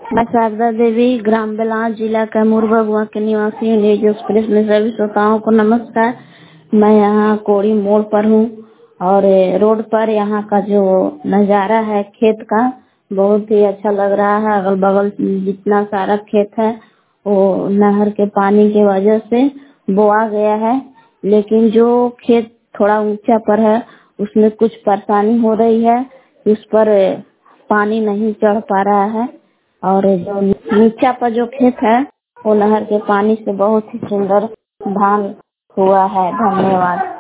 मैं शारदा देवी ग्राम बेलान जिला कैमूर भगवा के निवासी हूँ। न्यूज एक्सप्रेस में सभी श्रोताओं को नमस्कार। मैं यहाँ कोड़ी मोड़ पर हूँ और रोड पर यहाँ का जो नज़ारा है खेत का बहुत ही अच्छा लग रहा है। अगल बगल जितना सारा खेत है वो नहर के पानी की वजह से बोआ गया है, लेकिन जो खेत थोड़ा ऊंचा पर है उसमें कुछ परेशानी हो रही है। उस पर पानी नहीं चढ़ पा रहा है और जो नीचा पर जो खेत है वो नहर के पानी से बहुत ही सुंदर धान हुआ है। धन्यवाद।